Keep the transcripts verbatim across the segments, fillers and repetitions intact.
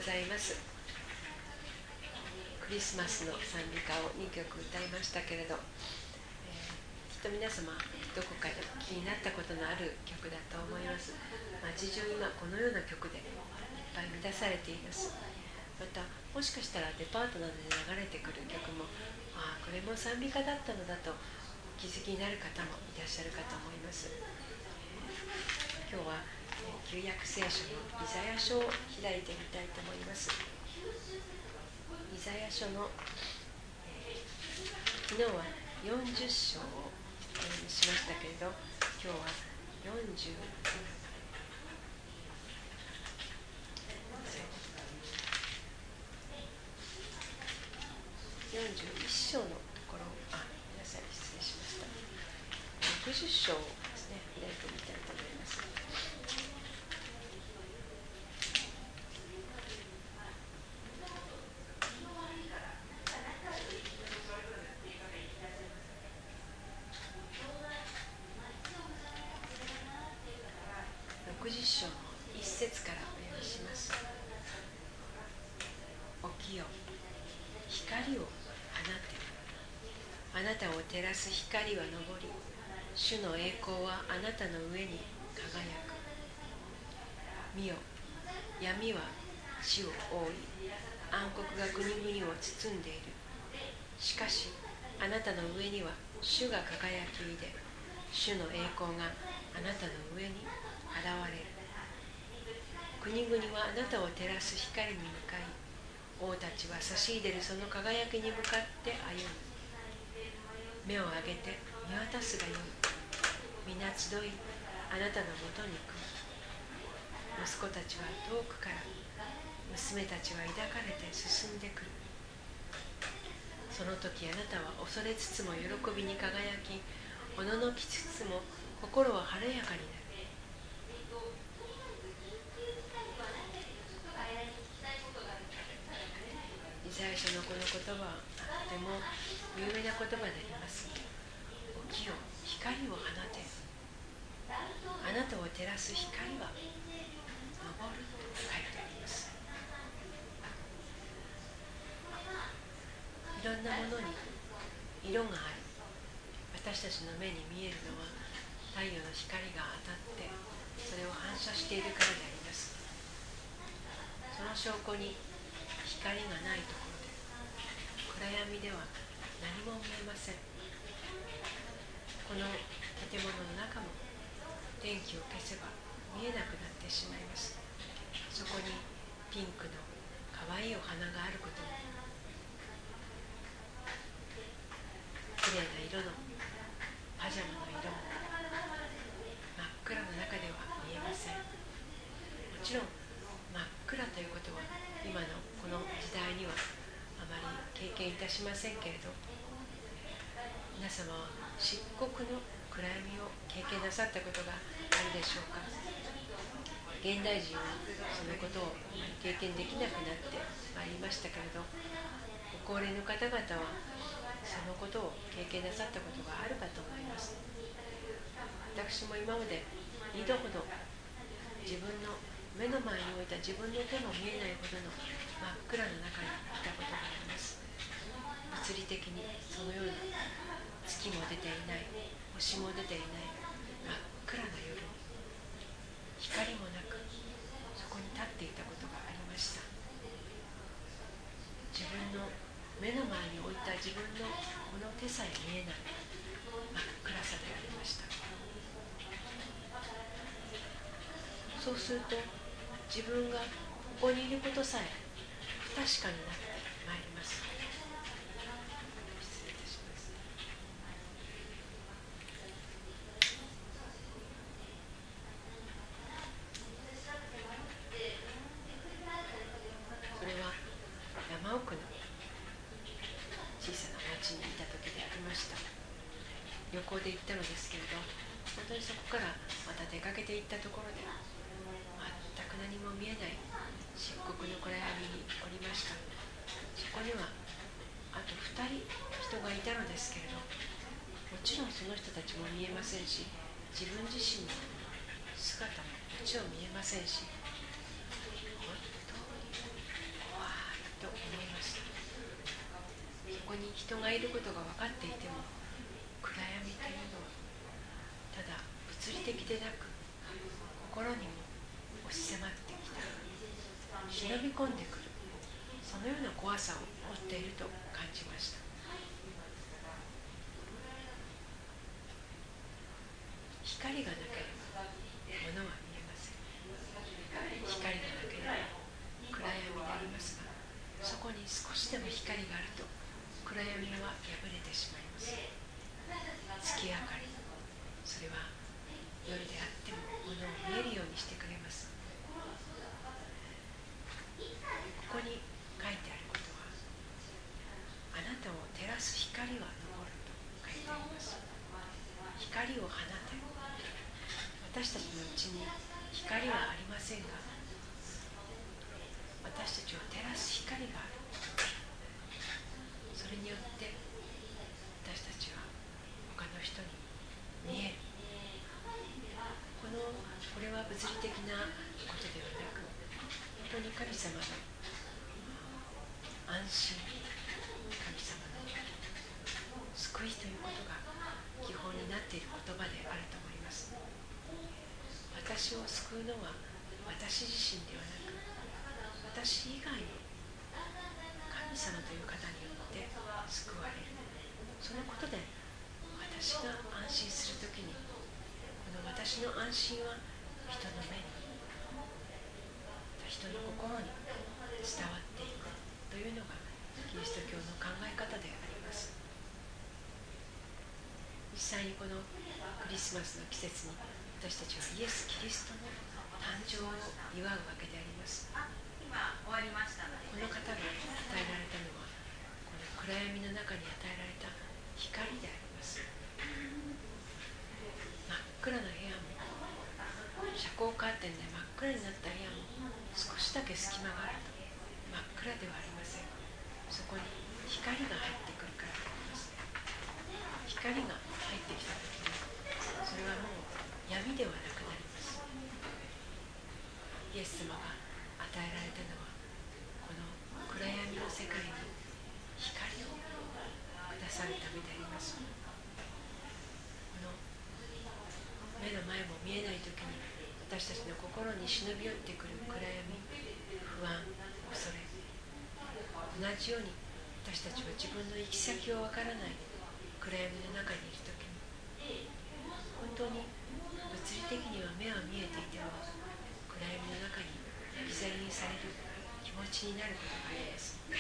ざいます。クリスマスの賛美歌をにきょく歌いましたけれど、えー、きっと皆様どこかで気になったことのある曲だと思います。街中今このような曲でいっぱい満たされています。またもしかしたらデパートなどで流れてくる曲も、ああこれも賛美歌だったのだとお気づきになる方もいらっしゃるかと思います。今日は旧約聖書のイザヤ書を開いてみたいと思います。イザヤ書の、えー、昨日はよんじゅっ章をお読みしましたけれど、今日はよんじゅうよんじゅういっ章のところ、あ、皆さん失礼しました。ろくじゅっ章をですね、開いてみたいと思います。ろくじゅっ章のいっ節からお読みします。起きよ、光を放て。あなたを照らす光は昇り、主の栄光はあなたの上に輝く。見よ、闇は地を覆い、暗黒が国々を包んでいる。しかしあなたの上には主が輝きで、主の栄光があなたの上に現れる。国々はあなたを照らす光に向かい、王たちは差し入れるその輝きに向かって歩む。目を上げて見渡すがよい。皆集い、あなたのもとに来る。息子たちは遠くから、娘たちは抱かれて進んでくる。その時あなたは恐れつつも喜びに輝き、おののきつつも心は晴れやかになる。イザヤ書のこの言葉はとても有名な言葉であります。起きよ、光を放て。あなたを照らす光は昇ると書いてあります。いろんなものに色があり、私たちの目に見えるのは太陽の光が当たってそれを反射しているからであります。その証拠に光がないところで、暗闇では何も見えません。この建物の中も電気を消せば見えなくなってしまいます。そこにピンクの可愛いお花があることも、きれいな色のパジャマの色も真っ暗の中では見えません。もちろん真っ暗ということは今のこの時代にはあまり経験いたしませんけれど、皆様は漆黒の暗闇を経験なさったことがあるでしょうか。現代人はそのことを経験できなくなってまいりましたけれど、ご高齢の方々はそのことを経験なさったことがあるかと思います。私も今までにどほど自分の目の前に置いた自分の手も見えないほどの真っ暗の中にいたことがあります。物理的にそのような月も出ていない、星も出ていない真っ暗な夜に光もなくそこに立っていたことがありました。自分の目の前に置いた自分のこの手さえ見えない真っ暗さでありました。そうすると自分がここにいることさえ不確かになってまいります。失礼いたします。それは山奥の小さな町にいた時でありました。旅行で行ったのですけれど、本当にそこからまた出かけていったところで全く何も見えない漆黒の暗闇におりました。そこにはあとふたり人がいたのですけれど、もちろんその人たちも見えませんし、自分自身の姿ももちろん見えませんし、本当にこに人がいることが分かっていても、暗闇というのはただ物理的でなく心にも押し迫ってきた、忍び込んでくる、そのような怖さを持っていると感じました。光がなければ物は見えません。光がなければ暗闇でありますが、そこに少しでも光があると暗闇は破れてしまいます。月明かり、それは夜であっても物を見えるようにしてくれます。ここに書いてあることは、あなたを照らす光は昇ると書いてあります。光を放て。私たちのうちに光はありませんが、私たちを照らす光がある。それによって私たちは他の人に見える。このこれは物理的なことではなく、本当に神様の安心、神様の救いということが基本になっている言葉であると思います。私を救うのは私自身ではなく、私以外の神様という方によって救われる。そのことで私が安心するときに、この私の安心は人の目に、人の心に伝わっていくというのがキリスト教の考え方であります。実際にこのクリスマスの季節に私たちはイエス・キリストの誕生を祝うわけであります。今終わりましたので、この方が与えられたのは、この暗闇の中に与えられた光であります。真っ暗な部屋も、遮光カーテンで真っ暗になった部屋も、少しだけ隙間があると真っ暗ではありません。そこに光が入ってくるからであります。光が入ってきたときに、それはもう闇ではなくなります。イエス様が与えられたのは、この暗闇の世界に光をくださるためであります。この目の前も見えないときに私たちの心に忍び寄ってくる暗闇、不安、恐れ、同じように私たちは自分の行き先をわからない暗闇の中にいるときに、本当に物理的には目は見えていても暗闇の中に置き去りにされる気持ちになることがあります。で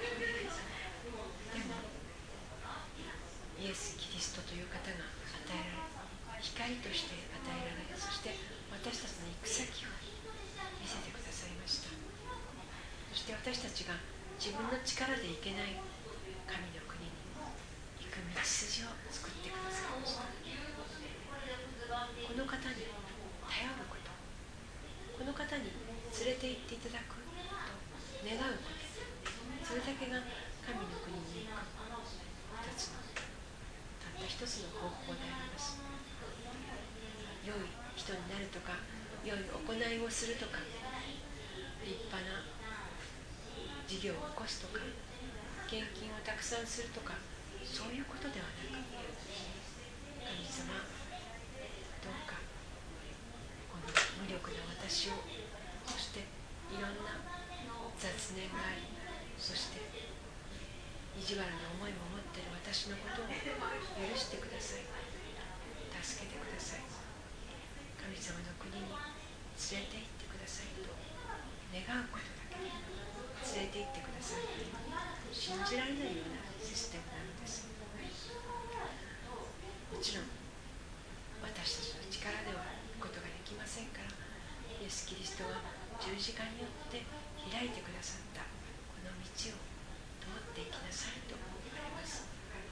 もイエス・キリストという方が与えられ、光として与えられ、そして私たちの行く先を見せてくださいました。そして私たちが自分の力で行けない神の国に行く道筋を作ってくださいました。この方に頼ること、この方に連れて行っていただくと願うこと、それだけが神の国に行く一つの、たった一つの方法であります。良い人になるとか、良い行いをするとか、立派な事業を起こすとか、献金をたくさんするとか、そういうことではなく、神様、どうかこの無力な私を、そしていろんな雑念があり、そして意地悪な思いも持っている私のことを許してください。助けてください。神様の国に連れて行ってくださいと願うことだけで連れて行ってくださるという信じられないようなシステムなのです。もちろん私たちの力では行くことができませんから、イエス・キリストは十字架によって開いてくださったこの道を通っていきなさいと言われます。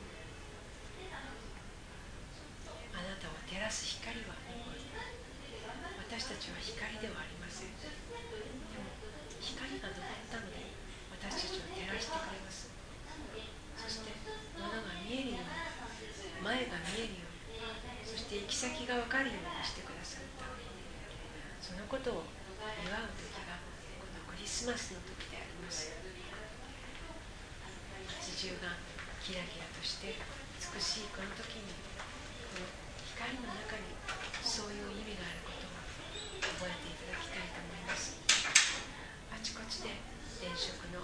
あなたを照らす光は昇る。私たちは光ではありません。でも光が昇ったので私たちを照らしてくれます。そして物が見えるように、前が見えるように、そして行き先が分かるようにしてくださった。そのことを祝う時がこのクリスマスの時であります。街中がキラキラとして美しいこの時に、この光の中にそういう意味があることを覚えていただきたいと思います。あちこちで電飾の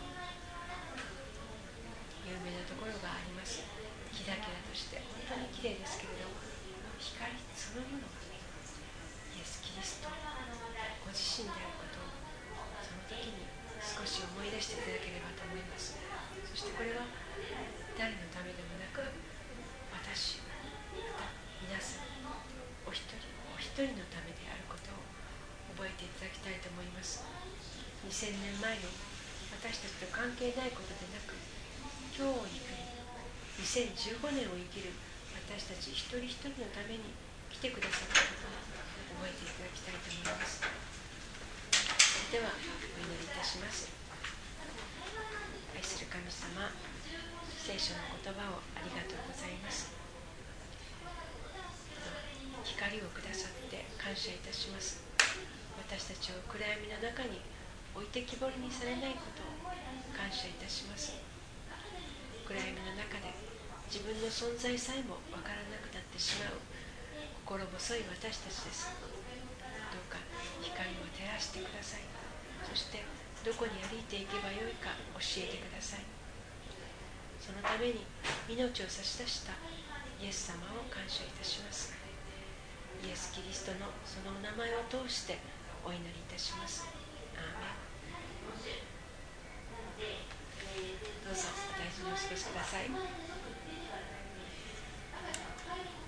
有名なところがあります。キラキラとして本当に綺麗ですけれども、光そのものがイエス・キリストご自身であることをその時に少し思い出していただければと思います。そしてこれは誰のためでもなく、私、また皆さんお一人お一人のためであることを覚えていただきたいと思います。にせんねんまえの私たちと関係ないことでなく、今日を生きるにせんじゅうごねんを生きる私たち一人一人のために来てくださったことを覚えていただきたいと思います。ではお祈りいたします。愛する神様、聖書の言葉をありがとうございます。光をくださって感謝いたします。私たちを暗闇の中に置いてきぼりにされないことを感謝いたします。暗闇の中で自分の存在さえもわからなくなってしまう心細い私たちです。どうか光を照らしてください。そしてどこに歩いていけばよいか教えてください。そのために命を差し出したイエス様を感謝いたします。イエス・キリストのそのお名前を通してお祈りいたします。アーメン。どうぞお大事にお過ごしください。